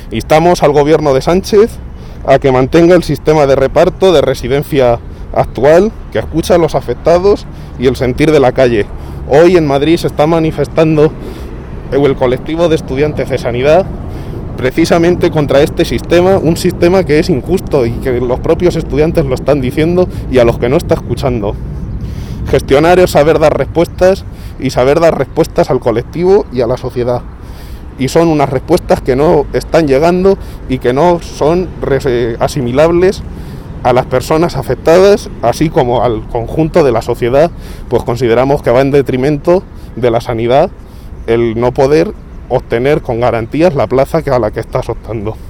Instamos al gobierno de Sánchez a que mantenga el sistema de reparto de residencia actual, que escucha a los afectados y el sentir de la calle. Hoy en Madrid se está manifestando el colectivo de estudiantes de sanidad precisamente contra este sistema, un sistema que es injusto y que los propios estudiantes lo están diciendo y a los que no está escuchando. Gestionar es saber dar respuestas y saber dar respuestas al colectivo y a la sociedad. Y son unas respuestas que no están llegando y que no son asimilables a las personas afectadas, así como al conjunto de la sociedad, pues consideramos que va en detrimento de la sanidad el no poder obtener con garantías la plaza a la que estás optando.